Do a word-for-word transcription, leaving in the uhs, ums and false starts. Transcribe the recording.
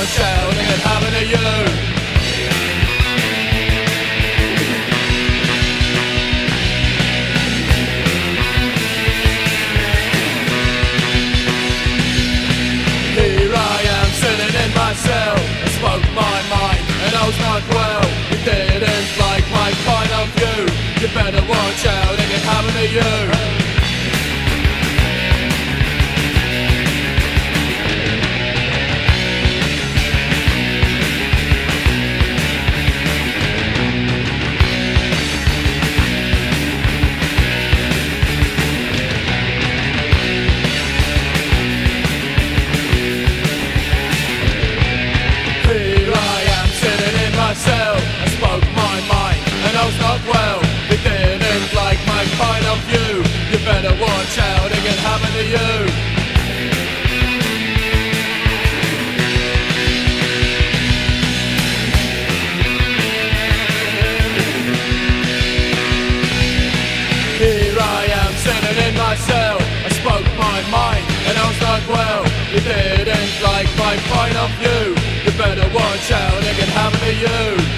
watch out, it can happen to you. Myself, I spoke my mind, and I was not well. You didn't like my point of view. You better watch out, it can happen to you. I spoke my mind, and I was not well. You didn't like my point of view. You better watch out, it can happen to you. Here I am, sitting in my cell. I spoke my mind, and I was not well. You didn't like my point of view. You better watch out, it can happen to you.